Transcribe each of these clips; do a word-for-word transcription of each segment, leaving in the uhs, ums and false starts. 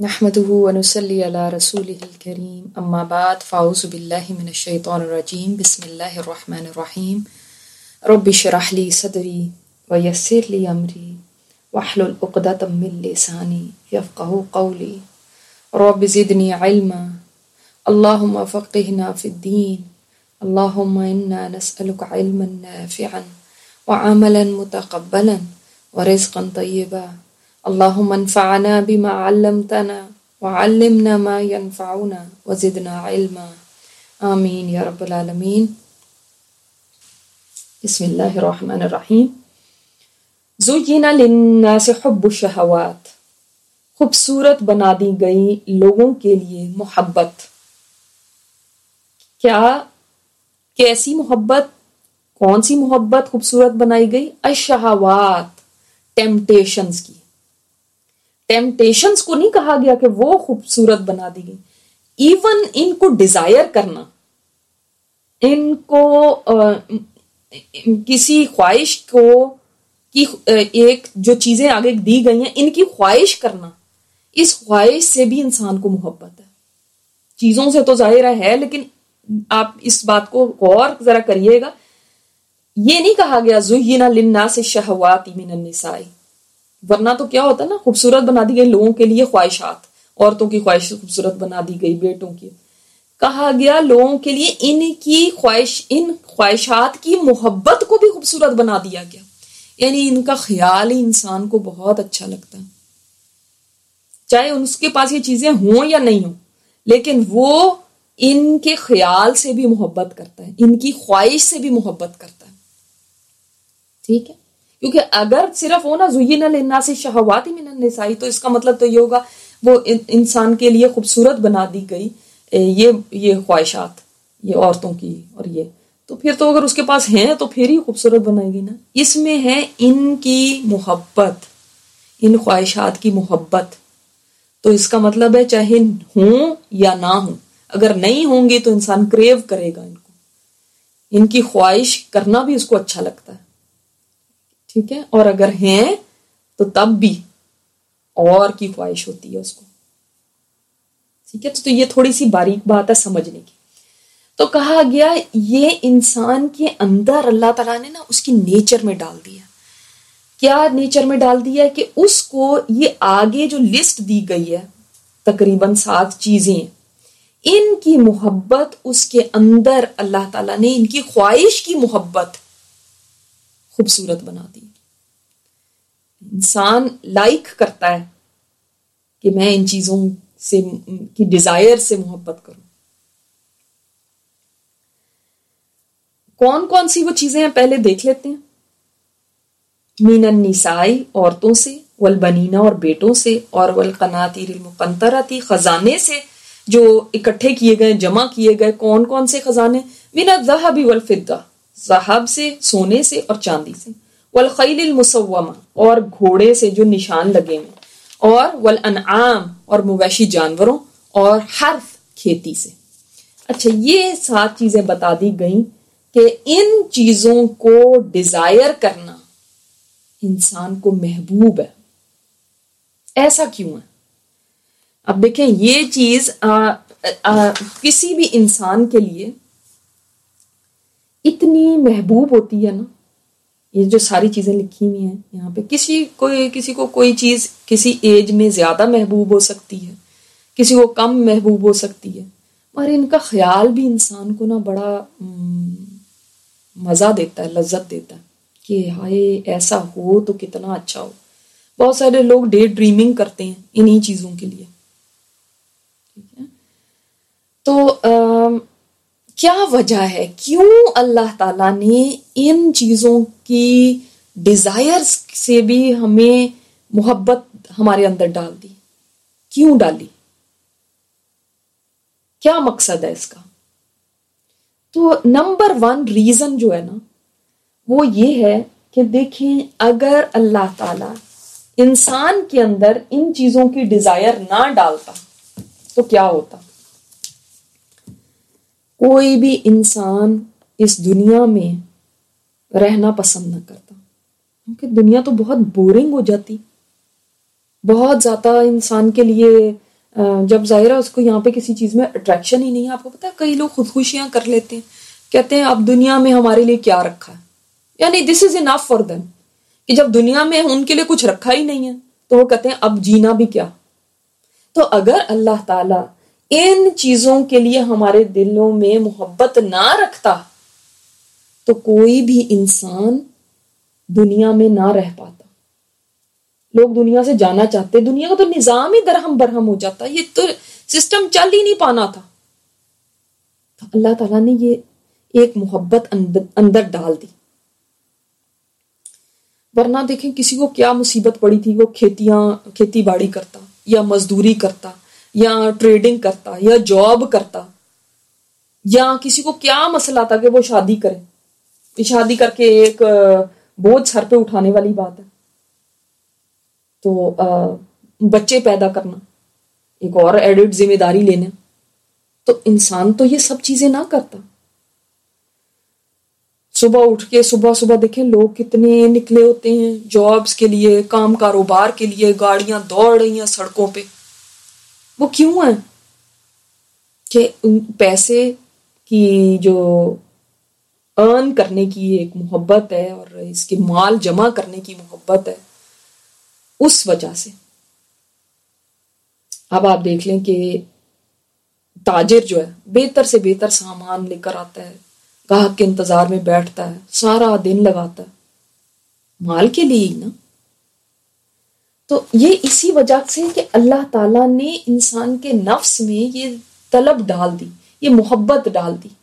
نحمده ونصلي على رسوله الكريم اما بعد فاعوذ بالله من الشيطان الرجيم بسم الله الرحمن الرحيم رب اشرح لي صدري ويسر لي امري واحلل عقدة من لساني يفقهوا قولي رب زدني علما اللهم فقهنا في الدين اللهم انا نسألك علما نافعا وعملا متقبلا ورزقا طيبا اللهم انفعنا بما علمتنا وعلمنا ما ينفعنا وزدنا علما آمین یا رب العالمین۔ بسم اللہ الرحمن الرحیم۔ زُيِّنَ لِلنَّاسِ حُبُّ الشَّهَوَاتِ، خوبصورت بنا دی گئی لوگوں کے لیے محبت۔ کیا کیسی محبت؟ کون سی محبت خوبصورت بنائی گئی؟ الشہوات، ٹیمپٹیشنز کی۔ ٹیمپٹیشنز کو نہیں کہا گیا کہ وہ خوبصورت بنا دی گئی، ایون ان کو ڈیزائر کرنا، ان کو آ, کسی خواہش کو کی ایک جو چیزیں آگے دی گئی ہیں ان کی خواہش کرنا، اس خواہش سے بھی انسان کو محبت ہے۔ چیزوں سے تو ظاہر ہے، لیکن آپ اس بات کو غور ذرا کریے گا، یہ نہیں کہا گیا زُيِّنَ لِلنَّاسِ الشَّهَوَاتِ مِنَ النِّسَاءِ، ورنہ تو کیا ہوتا ہے نا، خوبصورت بنا دی گئی لوگوں کے لیے خواہشات، عورتوں کی خواہش خوبصورت بنا دی گئی، بیٹوں کی، کہا گیا لوگوں کے لیے ان کی خواہش، ان خواہشات کی محبت کو بھی خوبصورت بنا دیا گیا، یعنی ان کا خیال ہی انسان کو بہت اچھا لگتا ہے، چاہے اس کے پاس یہ چیزیں ہوں یا نہیں ہوں، لیکن وہ ان کے خیال سے بھی محبت کرتا ہے، ان کی خواہش سے بھی محبت کرتا ہے، ٹھیک ہے؟ کیونکہ اگر صرف وہ نا زُيِّنَ لِلنَّاسِ الشَّهَوَاتِ مِنَ النِّسَاءِ، تو اس کا مطلب تو یہ ہوگا وہ انسان کے لیے خوبصورت بنا دی گئی یہ یہ خواہشات، یہ عورتوں کی، اور یہ تو پھر تو اگر اس کے پاس ہیں تو پھر ہی خوبصورت بنائے گی نا۔ اس میں ہے ان کی محبت، ان خواہشات کی محبت، تو اس کا مطلب ہے چاہے ہوں یا نہ ہوں، اگر نہیں ہوں گے تو انسان کریو کرے گا ان کو، ان کی خواہش کرنا بھی اس کو اچھا لگتا ہے، ٹھیک ہے؟ اور اگر ہیں تو تب بھی اور کی خواہش ہوتی ہے اس کو، ٹھیک ہے؟ تو یہ تھوڑی سی باریک بات ہے سمجھنے کی۔ تو کہا گیا یہ انسان کے اندر اللہ تعالیٰ نے نا اس کی نیچر میں ڈال دیا۔ کیا نیچر میں ڈال دیا ہے کہ اس کو یہ آگے جو لسٹ دی گئی ہے تقریباً سات چیزیں، ان کی محبت اس کے اندر اللہ تعالیٰ نے ان کی خواہش کی محبت خوبصورت بنا دی۔ انسان لائک کرتا ہے کہ میں ان چیزوں سے کی ڈیزائر سے محبت کروں۔ کون کون سی وہ چیزیں ہیں پہلے دیکھ لیتے ہیں۔ من النساء، عورتوں سے، والبنین، اور بیٹوں سے، اور والقناطیر المقنطرۃ، خزانے سے جو اکٹھے کیے گئے، جمع کیے گئے۔ کون کون سے خزانے؟ من الذهب والفضہ، ذہب سے، سونے سے اور چاندی سے، والخیل المسومہ، اور گھوڑے سے جو نشان لگے ہوئے، اور والانعام، اور مویشی جانوروں، اور حرث، کھیتی سے۔ اچھا، یہ سات چیزیں بتا دی گئیں کہ ان چیزوں کو ڈیزائر کرنا انسان کو محبوب ہے۔ ایسا کیوں ہے؟ اب دیکھیں، یہ چیز آ, آ, کسی بھی انسان کے لیے اتنی محبوب ہوتی ہے نا، یہ جو ساری چیزیں لکھی ہوئی ہیں یہاں پہ، کسی کوئی کسی کو کوئی چیز کسی ایج میں زیادہ محبوب ہو سکتی ہے، کسی کو کم محبوب ہو سکتی ہے، اور ان کا خیال بھی انسان کو نا بڑا مزہ دیتا ہے، لذت دیتا ہے کہ ہائے ایسا ہو تو کتنا اچھا ہو۔ بہت سارے لوگ ڈے ڈریمنگ کرتے ہیں انہی چیزوں کے لیے، ٹھیک ہے؟ تو آم, کیا وجہ ہے، کیوں اللہ تعالیٰ نے ان چیزوں کی ڈیزائر سے بھی ہمیں محبت ہمارے اندر ڈال دی؟ کیوں ڈالی؟ کیا مقصد ہے اس کا؟ تو نمبر ون ریزن جو ہے نا وہ یہ ہے کہ دیکھیں، اگر اللہ تعالیٰ انسان کے اندر ان چیزوں کی ڈیزائر نہ ڈالتا تو کیا ہوتا؟ کوئی بھی انسان اس دنیا میں رہنا پسند نہ کرتا، کیونکہ دنیا تو بہت بورنگ ہو جاتی، بہت زیادہ انسان کے لیے جب ظاہرہ اس کو یہاں پہ کسی چیز میں اٹریکشن ہی نہیں ہے. آپ کو پتا ہے کئی لوگ خودکشیاں کر لیتے ہیں, کہتے ہیں اب دنیا میں ہمارے لیے کیا رکھا ہے, یعنی دس از انف فار دیم, کہ جب دنیا میں ان کے لیے کچھ رکھا ہی نہیں ہے تو وہ کہتے ہیں اب جینا بھی کیا. تو اگر اللہ تعالی ان چیزوں کے لیے ہمارے دلوں میں محبت نہ رکھتا تو کوئی بھی انسان دنیا میں نہ رہ پاتا. لوگ دنیا سے جانا چاہتے, دنیا کا تو نظام ہی درہم برہم ہو جاتا, یہ تو سسٹم چل ہی نہیں پانا تھا. تو اللہ تعالیٰ نے یہ ایک محبت اندر ڈال دی. ورنہ دیکھیں کسی کو کیا مصیبت پڑی تھی, وہ کھیتیاں کھیتی باڑی کرتا یا مزدوری کرتا یا ٹریڈنگ کرتا یا جاب کرتا, یا کسی کو کیا مسئلہ تھا کہ وہ شادی کرے, شادی کر کے ایک بوجھ سر پہ اٹھانے والی بات ہے. تو بچے پیدا کرنا ایک اور ایڈڈ ذمہ داری لینا, تو انسان تو یہ سب چیزیں نہ کرتا. صبح اٹھ کے صبح صبح دیکھیں لوگ کتنے نکلے ہوتے ہیں جابز کے لیے, کام کاروبار کے لیے, گاڑیاں دوڑ رہی ہیں سڑکوں پہ. وہ کیوں ہیں کہ پیسے کی جو ارن کرنے کی ایک محبت ہے اور اس کے مال جمع کرنے کی محبت ہے, اس وجہ سے. اب آپ دیکھ لیں کہ تاجر جو ہے بہتر سے بہتر سامان لے کر آتا ہے, گاہک کے انتظار میں بیٹھتا ہے, سارا دن لگاتا ہے مال کے لیے ہی نا. تو یہ اسی وجہ سے کہ اللہ تعالیٰ نے انسان کے نفس میں یہ طلب ڈال دی, یہ محبت ڈال دی.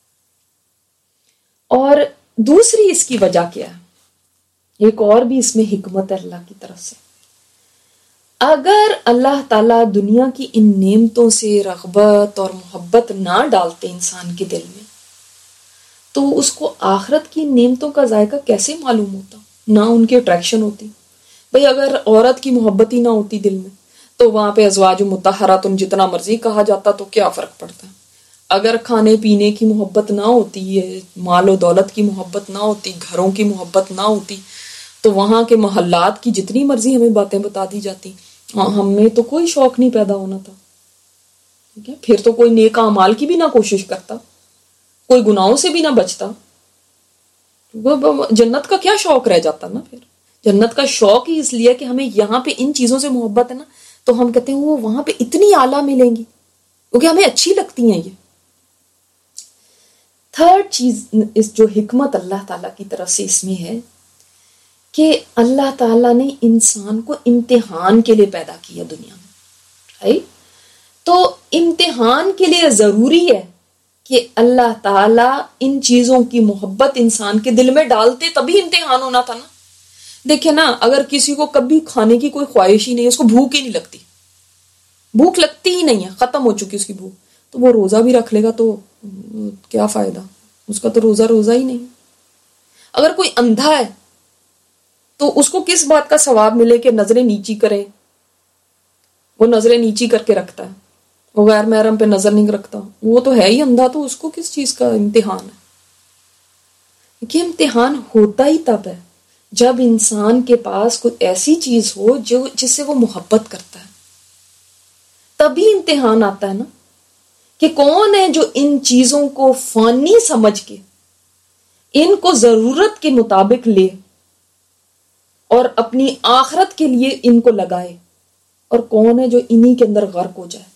اور دوسری اس کی وجہ کیا ہے, ایک اور بھی اس میں حکمت ہے اللہ کی طرف سے. اگر اللہ تعالیٰ دنیا کی ان نعمتوں سے رغبت اور محبت نہ ڈالتے انسان کے دل میں, تو اس کو آخرت کی نعمتوں کا ذائقہ کیسے معلوم ہوتا, نہ ان کی اٹریکشن ہوتی. بھئی اگر عورت کی محبت ہی نہ ہوتی دل میں تو وہاں پہ ازواج مطہرات جتنا مرضی کہا جاتا تو کیا فرق پڑتا. اگر کھانے پینے کی محبت نہ ہوتی ہے, مال و دولت کی محبت نہ ہوتی, گھروں کی محبت نہ ہوتی, تو وہاں کے محلات کی جتنی مرضی ہمیں باتیں بتا دی جاتی, ہم میں تو کوئی شوق نہیں پیدا ہونا تھا. ٹھیک ہے, پھر تو کوئی نیک اعمال کی بھی نہ کوشش کرتا, کوئی گناہوں سے بھی نہ بچتا. جنت کا کیا شوق رہ جاتا نا. پھر جنت کا شوق ہی اس لیے کہ ہمیں یہاں پہ ان چیزوں سے محبت ہے نا, تو ہم کہتے ہیں وہ وہاں پہ اتنی اعلیٰ ملیں گی کیونکہ ہمیں اچھی لگتی ہیں یہ. تھرڈ چیز اس جو حکمت اللہ تعالیٰ کی طرف سے اس میں ہے کہ اللہ تعالیٰ نے انسان کو امتحان کے لیے پیدا کیا دنیا میں, رائٹ. تو امتحان کے لیے ضروری ہے کہ اللہ تعالیٰ ان چیزوں کی محبت انسان کے دل میں ڈالتے تبھی امتحان ہونا تھا نا. دیکھیں نا, اگر کسی کو کبھی کھانے کی کوئی خواہش ہی نہیں, اس کو بھوک ہی نہیں لگتی, بھوک لگتی ہی نہیں ہے, ختم ہو چکی اس کی بھوک, تو وہ روزہ بھی رکھ لے گا تو کیا فائدہ, اس کا تو روزہ روزہ ہی نہیں. اگر کوئی اندھا ہے تو اس کو کس بات کا ثواب ملے کہ نظریں نیچی کرے, وہ نظریں نیچی کر کے رکھتا ہے, وہ غیر محرم پہ نظر نہیں رکھتا, وہ تو ہے ہی اندھا, تو اس کو کس چیز کا امتحان ہے. کہ امتحان ہوتا ہی تب ہے جب انسان کے پاس کوئی ایسی چیز ہو جو جس سے وہ محبت کرتا ہے, تبھی امتحان آتا ہے نا. کہ کون ہے جو ان چیزوں کو فانی سمجھ کے ان کو ضرورت کے مطابق لے اور اپنی آخرت کے لیے ان کو لگائے, اور کون ہے جو انہی کے اندر غرق ہو جائے.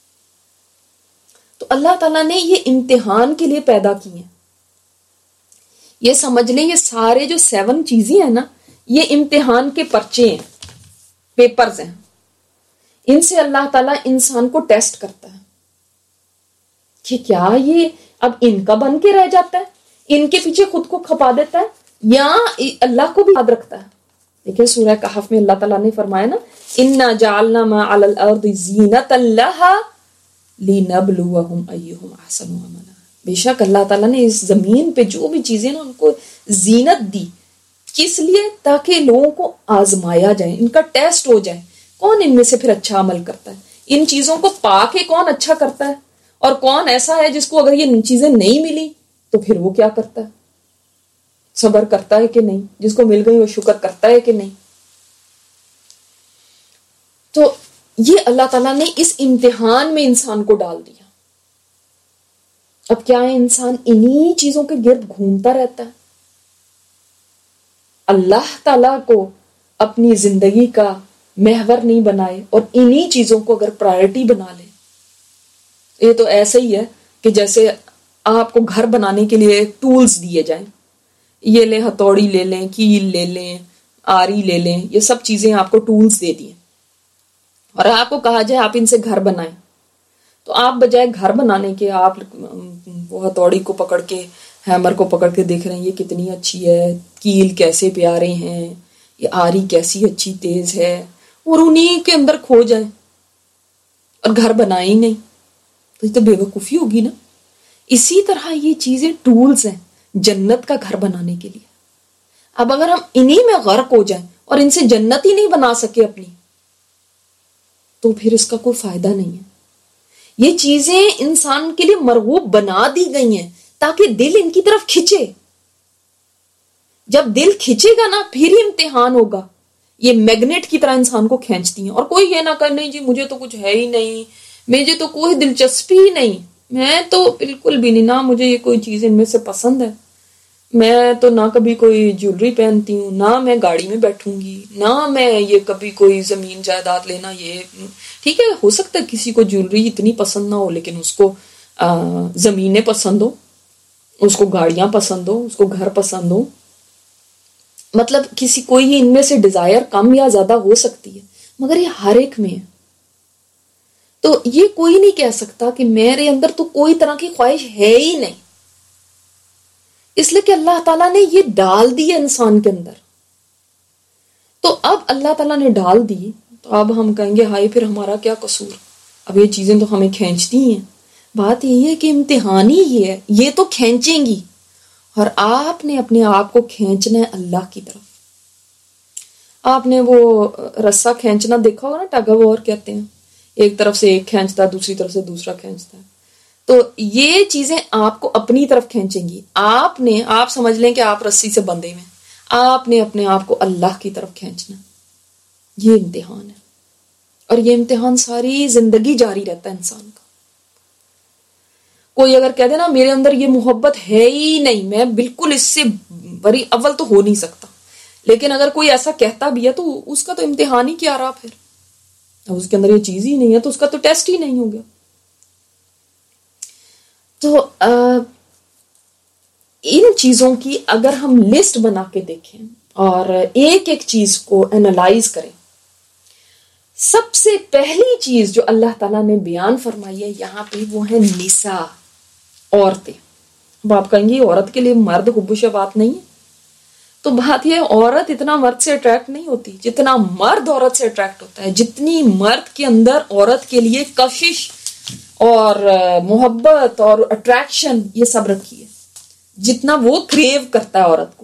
تو اللہ تعالیٰ نے یہ امتحان کے لیے پیدا کی ہیں. یہ سمجھ لیں یہ سارے جو سیون چیزیں ہیں نا, یہ امتحان کے پرچے ہیں, پیپرز ہیں. ان سے اللہ تعالیٰ انسان کو ٹیسٹ کرتا ہے کہ کیا یہ اب ان کا بن کے رہ جاتا ہے, ان کے پیچھے خود کو کھپا دیتا ہے, یا اللہ کو بھی یاد رکھتا ہے. دیکھیں سورہ کہف میں اللہ تعالیٰ نے فرمایا نا, اِنَّا جَعَلْنَا مَا عَلَى الْأَرْضِ زِينَةً لَهَا لِنَبْلُوَهُمْ أَيُّهُمْ أَحْسَنُ عَمَلًا. بے شک اللہ تعالیٰ نے اس زمین پہ جو بھی چیزیں نا ان کو زینت دی, کس لیے؟ تاکہ لوگوں کو آزمایا جائے, ان کا ٹیسٹ ہو جائے, کون ان میں سے پھر اچھا عمل کرتا ہے. ان چیزوں کو پا کے کون اچھا کرتا ہے, اور کون ایسا ہے جس کو اگر یہ چیزیں نہیں ملی تو پھر وہ کیا کرتا ہے, صبر کرتا ہے کہ نہیں, جس کو مل گئی وہ شکر کرتا ہے کہ نہیں. تو یہ اللہ تعالیٰ نے اس امتحان میں انسان کو ڈال دیا. اب کیا ہے، انسان انہی چیزوں کے گرد گھومتا رہتا ہے. اللہ تعالیٰ کو اپنی زندگی کا محور نہیں بنائے اور انہی چیزوں کو اگر پرائرٹی بنا لے. یہ تو ایسا ہی ہے کہ جیسے آپ کو گھر بنانے کے لیے ٹولز دیے جائیں، یہ لیں ہتھوڑی لے لیں، کیل لے لیں، آری لے لیں، یہ سب چیزیں آپ کو ٹولز دے دیے اور آپ کو کہا جائے آپ ان سے گھر بنائیں. تو آپ بجائے گھر بنانے کے آپ وہ ہتھوڑی کو پکڑ کے، ہیمر کو پکڑ کے دیکھ رہے ہیں یہ کتنی اچھی ہے، کیل کیسے پیارے ہیں، یہ آری کیسی اچھی تیز ہے، اور انہی کے اندر کھو جائیں اور گھر بنائیں ہی نہیں. تو یہ تو بے وقوفی ہوگی نا. اسی طرح یہ چیزیں ٹولز ہیں جنت کا گھر بنانے کے لیے. اب اگر ہم انہی میں غرق ہو جائیں اور ان سے جنت ہی نہیں بنا سکے اپنی، تو پھر اس کا کوئی فائدہ نہیں ہے. یہ چیزیں انسان کے لیے مرغوب بنا دی گئی ہیں تاکہ دل ان کی طرف کھچے. جب دل کھچے گا نا پھر ہی امتحان ہوگا. یہ میگنیٹ کی طرح انسان کو کھینچتی ہیں. اور کوئی یہ نہ کر نہیں جی مجھے تو کچھ ہے ہی نہیں، مجھے تو کوئی دلچسپی ہی نہیں، میں تو بالکل بھی نہیں، نہ مجھے یہ کوئی چیز ان میں سے پسند ہے، میں تو نہ کبھی کوئی جیولری پہنتی ہوں، نہ میں گاڑی میں بیٹھوں گی، نہ میں یہ کبھی کوئی زمین جائیداد لینا. یہ ٹھیک ہے، ہو سکتا ہے کسی کو جیولری اتنی پسند نہ ہو لیکن اس کو زمینیں پسند ہو، اس کو گاڑیاں پسند ہو، اس کو گھر پسند ہو. مطلب کسی کوئی ان میں سے ڈیزائر کم یا زیادہ ہو سکتی ہے، مگر یہ ہر ایک میں ہے. تو یہ کوئی نہیں کہہ سکتا کہ میرے اندر تو کوئی طرح کی خواہش ہے ہی نہیں، اس لیے کہ اللہ تعالیٰ نے یہ ڈال دی ہے انسان کے اندر. تو اب اللہ تعالیٰ نے ڈال دی تو اب ہم کہیں گے ہائی پھر ہمارا کیا قصور، اب یہ چیزیں تو ہمیں کھینچتی ہیں. بات یہ ہے کہ امتحان ہی یہ ہے، یہ تو کھینچیں گی اور آپ نے اپنے آپ کو کھینچنا ہے اللہ کی طرف. آپ نے وہ رسا کھینچنا دیکھا ہوگا نا، ٹگ آف وار کہتے ہیں، ایک طرف سے ایک کھینچتا ہے دوسری طرف سے دوسرا کھینچتا ہے. تو یہ چیزیں آپ کو اپنی طرف کھینچیں گی. آپ نے آپ سمجھ لیں کہ آپ رسی سے بندھے ہوئے ہیں، آپ نے اپنے آپ کو اللہ کی طرف کھینچنا. یہ امتحان ہے اور یہ امتحان ساری زندگی جاری رہتا ہے انسان کا. کوئی اگر کہہ دے نا میرے اندر یہ محبت ہے ہی نہیں، میں بالکل اس سے بری اول تو ہو نہیں سکتا، لیکن اگر کوئی ایسا کہتا بھی ہے تو اس کا تو امتحان ہی کیا رہا، پھر اس کے اندر یہ چیز ہی نہیں ہے تو اس کا تو ٹیسٹ ہی نہیں ہو گیا. تو ان چیزوں کی اگر ہم لسٹ بنا کے دیکھیں اور ایک ایک چیز کو اینالائز کریں، سب سے پہلی چیز جو اللہ تعالیٰ نے بیان فرمائی ہے یہاں پہ وہ ہے نساء، عورتیں. اب آپ کہیں گے عورت کے لیے مرد حب و شہوات نہیں ہے، تو بات یہ عورت اتنا مرد سے اٹریکٹ نہیں ہوتی جتنا مرد عورت سے اٹریکٹ ہوتا ہے. جتنی مرد کے اندر عورت کے لیے کشش اور محبت اور اٹریکشن یہ سب رکھی ہے، جتنا وہ کریو کرتا ہے عورت کو.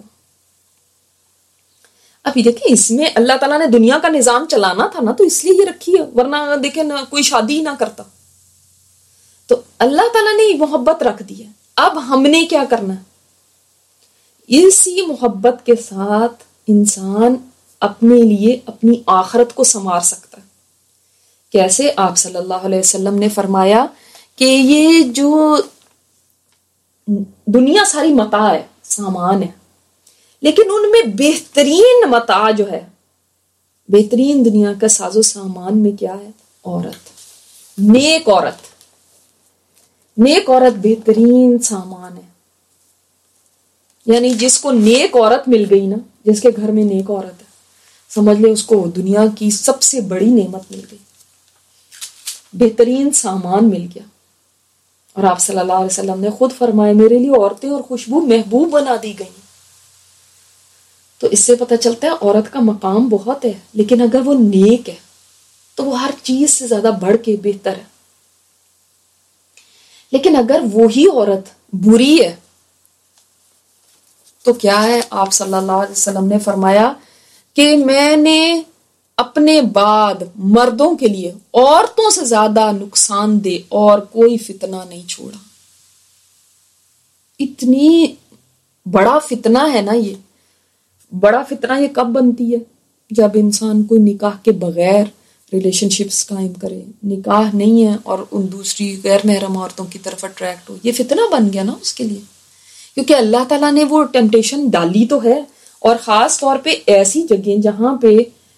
ابھی دیکھیں اس میں اللہ تعالیٰ نے دنیا کا نظام چلانا تھا نا، تو اس لیے یہ رکھی ہے، ورنہ دیکھیں نا کوئی شادی ہی نہ کرتا. تو اللہ تعالیٰ نے یہ محبت رکھ دی ہے. اب ہم نے کیا کرنا ہے؟ اسی محبت کے ساتھ انسان اپنے لیے اپنی آخرت کو سنوار سکتا ہے. کیسے؟ آپ صلی اللہ علیہ وسلم نے فرمایا کہ یہ جو دنیا ساری متاع ہے، سامان ہے، لیکن ان میں بہترین متاع جو ہے، بہترین دنیا کا ساز و سامان میں کیا ہے؟ عورت، نیک عورت. نیک عورت بہترین سامان ہے. یعنی جس کو نیک عورت مل گئی نا، جس کے گھر میں نیک عورت ہے، سمجھ لے اس کو دنیا کی سب سے بڑی نعمت مل گئی، بہترین سامان مل گیا. اور آپ صلی اللہ علیہ وسلم نے خود فرمایا میرے لیے عورتیں اور خوشبو محبوب بنا دی گئی. تو اس سے پتہ چلتا ہے عورت کا مقام بہت ہے، لیکن اگر وہ نیک ہے تو وہ ہر چیز سے زیادہ بڑھ کے بہتر ہے. لیکن اگر وہی عورت بری ہے تو کیا ہے؟ آپ صلی اللہ علیہ وسلم نے فرمایا کہ میں نے اپنے بعد مردوں کے لیے عورتوں سے زیادہ نقصان دہ اور کوئی فتنہ نہیں چھوڑا. اتنی بڑا فتنہ ہے نا یہ. بڑا فتنہ یہ کب بنتی ہے؟ جب انسان کوئی نکاح کے بغیر ریلیشن شپس قائم کرے، نکاح نہیں ہے اور ان دوسری غیر محرم عورتوں کی طرف اٹریکٹ ہو، یہ فتنہ بن گیا نا اس کے لیے، کیونکہ اللہ تعالیٰ نے وہ ٹیمپٹیشن ڈالی تو ہے، اور خاص طور پہ ایسی جگہیں جہاں پہ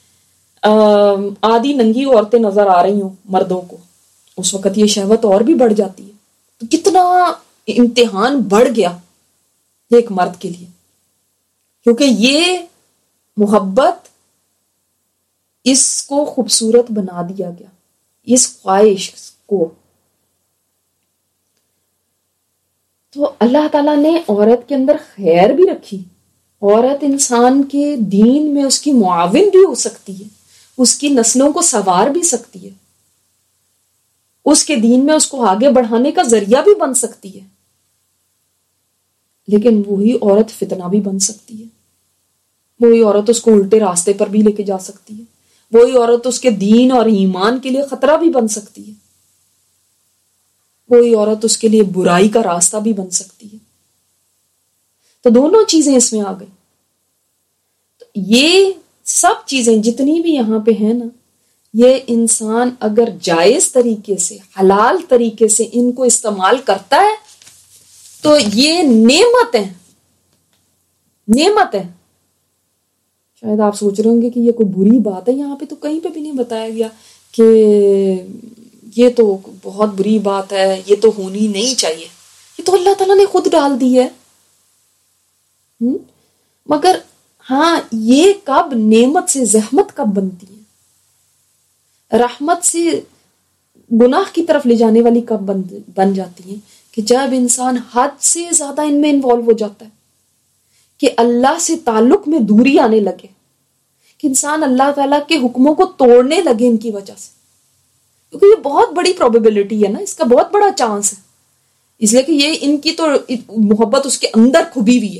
آدھی ننگی عورتیں نظر آ رہی ہوں مردوں کو، اس وقت یہ شہوت اور بھی بڑھ جاتی ہے. تو کتنا امتحان بڑھ گیا ایک مرد کے لیے، کیونکہ یہ محبت اس کو خوبصورت بنا دیا گیا، اس خواہش کو. تو اللہ تعالیٰ نے عورت کے اندر خیر بھی رکھی. عورت انسان کے دین میں اس کی معاون بھی ہو سکتی ہے، اس کی نسلوں کو سنوار بھی سکتی ہے، اس کے دین میں اس کو آگے بڑھانے کا ذریعہ بھی بن سکتی ہے. لیکن وہی عورت فتنہ بھی بن سکتی ہے، وہی عورت اس کو الٹے راستے پر بھی لے کے جا سکتی ہے، وہی عورت اس کے دین اور ایمان کے لیے خطرہ بھی بن سکتی ہے، وہی عورت اس کے لیے برائی کا راستہ بھی بن سکتی ہے. تو دونوں چیزیں اس میں آ گئی. تو یہ سب چیزیں جتنی بھی یہاں پہ ہیں نا، یہ انسان اگر جائز طریقے سے، حلال طریقے سے ان کو استعمال کرتا ہے تو یہ نعمت ہے، نعمت ہے. شاید آپ سوچ رہے ہوں گے کہ یہ کوئی بری بات ہے، یہاں پہ تو کہیں پہ بھی نہیں بتایا گیا کہ یہ تو بہت بری بات ہے، یہ تو ہونی نہیں چاہیے. یہ تو اللہ تعالیٰ نے خود ڈال دی ہے. مگر ہاں، یہ کب نعمت سے زحمت کب بنتی ہے، رحمت سے گناہ کی طرف لے جانے والی کب بن بن جاتی ہے، کہ جب انسان حد سے زیادہ ان میں انوالو ہو جاتا ہے، کہ اللہ سے تعلق میں دوری آنے لگے، کہ انسان اللہ تعالیٰ کے حکموں کو توڑنے لگے ان کی وجہ سے. کیونکہ یہ بہت بڑی پروبیبلٹی ہے نا، اس کا بہت بڑا چانس ہے، اس لیے کہ یہ ان کی تو محبت اس کے اندر کھبی ہوئی ہے.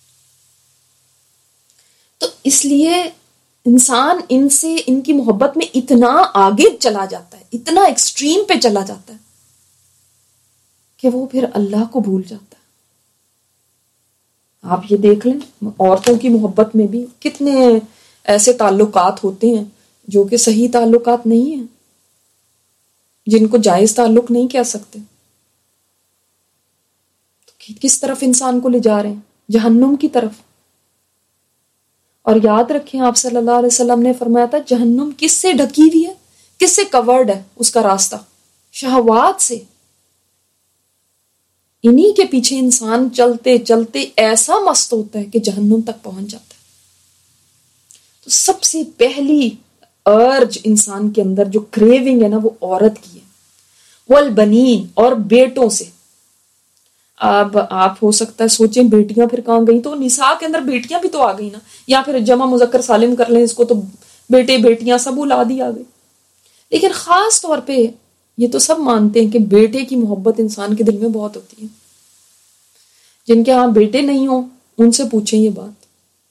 تو اس لیے انسان ان سے، ان کی محبت میں اتنا آگے چلا جاتا ہے، اتنا ایکسٹریم پہ چلا جاتا ہے کہ وہ پھر اللہ کو بھول جاتا ہے. آپ یہ دیکھ لیں، عورتوں کی محبت میں بھی کتنے ایسے تعلقات ہوتے ہیں جو کہ صحیح تعلقات نہیں ہیں، جن کو جائز تعلق نہیں کہہ سکتے. تو کس طرف انسان کو لے جا رہے ہیں؟ جہنم کی طرف. اور یاد رکھیں، آپ صلی اللہ علیہ وسلم نے فرمایا تھا جہنم کس سے ڈھکی ہوئی ہے، کس سے کورڈ ہے اس کا راستہ؟ شہوات سے. انہی کے پیچھے انسان چلتے چلتے ایسا مست ہوتا ہے کہ جہنم تک پہنچ جاتا ہے. تو سب سے پہلی ارج انسان کے اندر جو کریونگ ہے نا، وہ عورت کی ہے. والبنین، اور بیٹوں سے. اب آپ ہو سکتا ہے سوچیں بیٹیاں پھر کہاں گئی، تو نساء کے اندر بیٹیاں بھی تو آ گئی نا، یا پھر جمع مذکر سالم کر لیں اس کو، تو بیٹے بیٹیاں سب اولاد ہی آ گئی. لیکن خاص طور پہ یہ تو سب مانتے ہیں کہ بیٹے کی محبت انسان کے دل میں بہت ہوتی ہے. جن کے ہاں بیٹے نہیں ہوں ان سے پوچھیں یہ بات.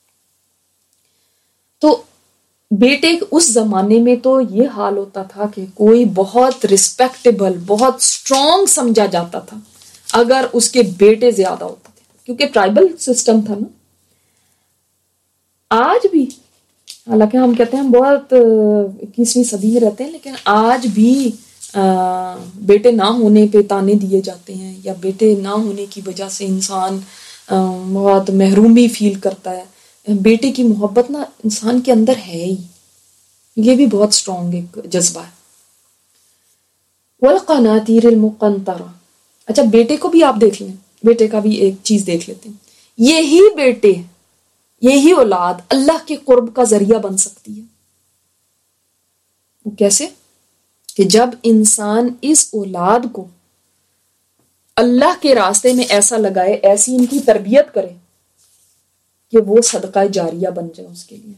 تو بیٹے اس زمانے میں تو یہ حال ہوتا تھا کہ کوئی بہت رسپیکٹیبل، بہت اسٹرانگ سمجھا جاتا تھا اگر اس کے بیٹے زیادہ ہوتے تھے، کیونکہ ٹرائبل سسٹم تھا نا. آج بھی، حالانکہ ہم کہتے ہیں ہم بہت اکیسویں صدی میں رہتے ہیں، لیکن آج بھی بیٹے نہ ہونے پہ تانے دیے جاتے ہیں، یا بیٹے نہ ہونے کی وجہ سے انسان بہت محرومی فیل کرتا ہے. بیٹے کی محبت نا انسان کے اندر ہے ہی، یہ بھی بہت اسٹرانگ ایک جذبہ ہے. والقناطیر المقنطرہ. اچھا، بیٹے کو بھی آپ دیکھ لیں، بیٹے کا بھی ایک چیز دیکھ لیتے ہیں. یہی بیٹے، یہی اولاد اللہ کے قرب کا ذریعہ بن سکتی ہے. وہ کیسے؟ کہ جب انسان اس اولاد کو اللہ کے راستے میں ایسا لگائے، ایسی ان کی تربیت کرے کہ وہ صدقہ جاریہ بن جائے اس کے لیے.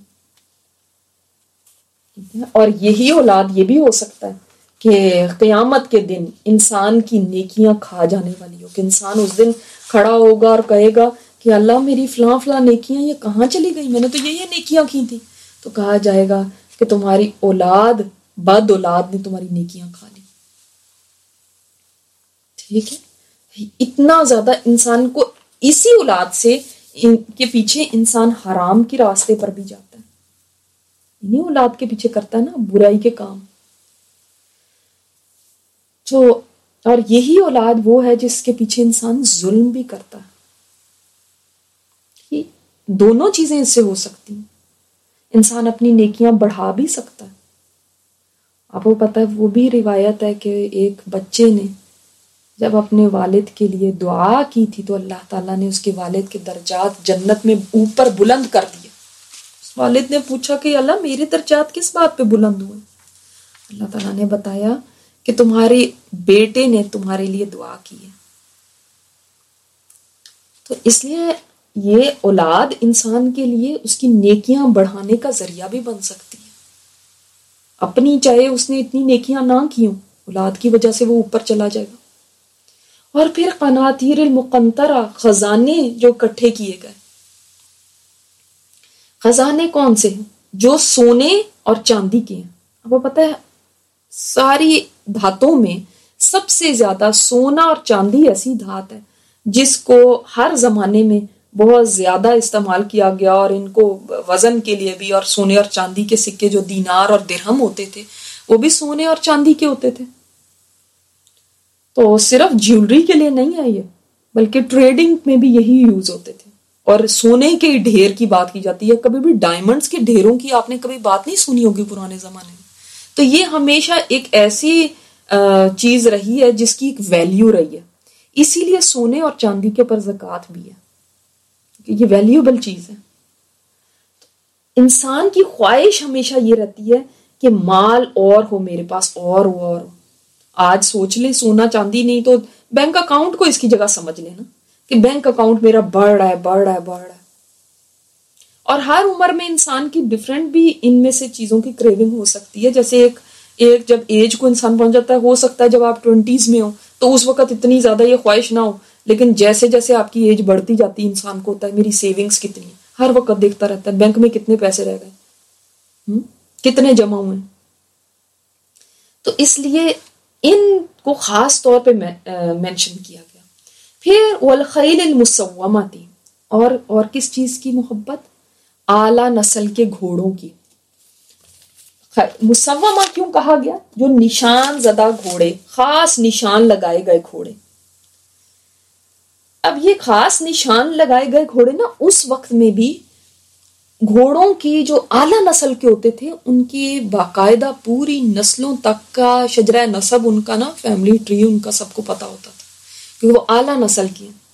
اور یہی اولاد یہ بھی ہو سکتا ہے کہ قیامت کے دن انسان کی نیکیاں کھا جانے والی ہو، کہ انسان اس دن کھڑا ہوگا اور کہے گا کہ اللہ میری فلاں فلاں نیکیاں یہ کہاں چلی گئی، میں نے تو یہ یہ نیکیاں کی تھیں. تو کہا جائے گا کہ تمہاری اولاد، بد اولاد نے تمہاری نیکیاں کھا لی. ٹھیک ہے، اتنا زیادہ انسان کو اسی اولاد سے ان کے پیچھے انسان حرام کے راستے پر بھی جاتا ہے. انہیں اولاد کے پیچھے کرتا ہے نا برائی کے کام. تو اور یہی اولاد وہ ہے جس کے پیچھے انسان ظلم بھی کرتا ہے. یہ دونوں چیزیں اس سے ہو سکتی ہیں. انسان اپنی نیکیاں بڑھا بھی سکتا ہے. آپ کو پتہ ہے وہ بھی روایت ہے کہ ایک بچے نے جب اپنے والد کے لیے دعا کی تھی تو اللہ تعالیٰ نے اس کے والد کے درجات جنت میں اوپر بلند کر دیے. اس والد نے پوچھا کہ اللہ میرے درجات کس بات پہ بلند ہوئے؟ اللہ تعالیٰ نے بتایا کہ تمہارے بیٹے نے تمہارے لیے دعا کی ہے. تو اس لیے یہ اولاد انسان کے لیے اس کی نیکیاں بڑھانے کا ذریعہ بھی بن سکتی ہے. اپنی چاہے اس نے اتنی نیکیاں نہ کی ہوں، اولاد کی وجہ سے وہ اوپر چلا جائے گا. اور پھر قناطیر المقنطرہ، خزانے جو اکٹھے کیے گئے. خزانے کون سے ہیں؟ جو سونے اور چاندی کے ہیں. آپ کو پتہ ہے ساری دھاتوں میں سب سے زیادہ سونا اور چاندی ایسی دھات ہے جس کو ہر زمانے میں بہت زیادہ استعمال کیا گیا، اور ان کو وزن کے لیے بھی. اور سونے اور چاندی کے سکے جو دینار اور درہم ہوتے تھے وہ بھی سونے اور چاندی کے ہوتے تھے. تو صرف جیولری کے لیے نہیں ہے یہ، بلکہ ٹریڈنگ میں بھی یہی یوز ہوتے تھے. اور سونے کے ڈھیر کی بات کی جاتی ہے، کبھی بھی ڈائمنڈز کے ڈھیروں کی آپ نے کبھی بات نہیں سنی ہوگی پرانے زمانے میں. تو یہ ہمیشہ ایک ایسی چیز رہی ہے جس کی ایک ویلیو رہی ہے. اسی لیے سونے اور چاندی کے اوپر زکوٰۃ بھی ہے، یہ ویلیوبل چیز ہے. انسان کی خواہش ہمیشہ یہ رہتی ہے کہ مال اور ہو میرے پاس، اور ہو اور ہو. آج سوچ لیں سونا چاندی نہیں تو بینک اکاؤنٹ کو اس کی جگہ سمجھ لینا کہ بینک اکاؤنٹ میرا بڑھ رہا ہے بڑھ رہا ہے بڑھ رہا ہے. اور ہر عمر میں انسان کی ڈفرینٹ بھی ان میں سے چیزوں کی کریونگ ہو سکتی ہے. جیسے ایک ایک جب ایج کو انسان پہنچ جاتا ہے، ہو سکتا ہے جب آپ ٹوینٹیز میں ہو تو اس وقت اتنی زیادہ یہ خواہش نہ ہو، لیکن جیسے جیسے آپ کی ایج بڑھتی جاتی ہے انسان کو ہوتا ہے میری سیونگز کتنی ہے. ہر وقت دیکھتا رہتا ہے بینک میں کتنے پیسے رہ گئے، کتنے جمع ہوئے. تو اس لیے ان کو خاص طور پہ مینشن کیا گیا. پھر والخیل المسومۃ، اور اور کس چیز کی محبت؟ اعلیٰ نسل کے گھوڑوں کی. مسومہ کیوں کہا گیا؟ جو نشان زدہ گھوڑے، خاص نشان لگائے گئے گھوڑے. اب یہ خاص نشان لگائے گئے گھوڑے نا اس وقت میں بھی گھوڑوں کی جو اعلیٰ نسل کے ہوتے تھے ان کی باقاعدہ پوری نسلوں تک کا شجرہ نسب، ان کا نا فیملی ٹری ان کا سب کو پتا ہوتا تھا کہ وہ اعلیٰ نسل کی ہیں.